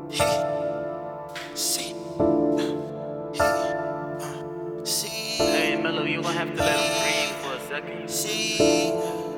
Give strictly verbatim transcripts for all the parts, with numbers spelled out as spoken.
Hey, see, hey, uh, see. Hey, Mello, you gonna have to let him breathe for a second. See.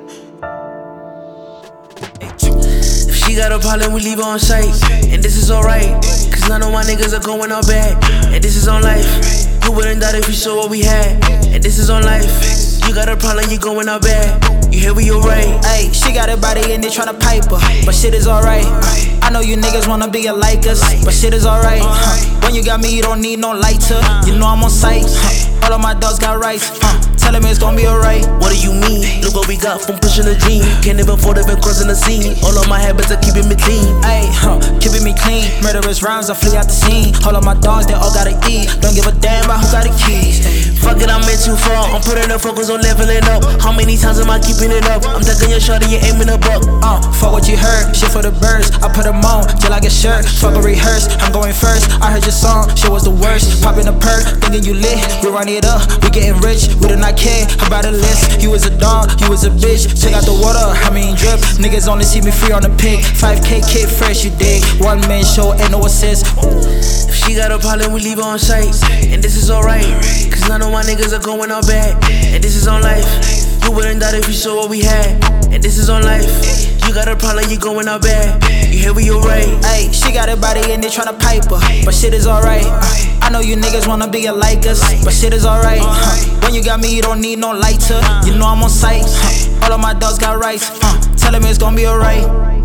If she got a problem, we leave her on sight. And this is alright, cause none of my niggas are going out bad. And this is on life. You wouldn't doubt if you saw what we had. And this is on life. You got a problem, you going out bad. You hear we alright. Ayy, she got a body and they tryna pipe her, but shit is alright. I know you niggas wanna be like us, but shit is alright. When you got me, you don't need no lighter. You know I'm on sight. All of my dogs got rights. Tell them it's gonna be alright. What do you mean? Look what we got from pushing a dream. Can't even afford it been crossing the scene. All of my habits are keeping me clean. Ayy, huh, keeping me clean. Murderous rhymes, I flee out the scene. All of my dogs, they all gotta eat. Don't give a damn about who got the keys. Fuck it, I'm in too far. I'm putting the focus on leveling up. How many times am I keeping it up? I'm taking your shot and you aiming a buck. Uh, fuck what you heard, shit for the birds. I put them on till I get shirt. Fuck a rehearse, I'm going first. I heard your song, shit was the worst. Popping a perk, thinking you lit. We run it up, we getting rich. We do not care about a list. You was a dog, you was a bitch. Check out the water, I mean drip. Niggas only see me free on the pick. five K kid fresh, you dig. One man show, ain't no assist. If she got a problem, we leave her on sight. And this is alright, cause none of my niggas are going out bad. And this is on life. You wouldn't doubt if you saw what we had. And this is on life. You got a problem, you going out bad. You hear we alright. Ayy, she got a body and they tryna pipe her, but shit is alright. I know you niggas wanna be like us, but shit is alright. When you got me, you don't need no lighter. You know I'm on sight. All of my dogs got rights. Tell them it's gonna be alright.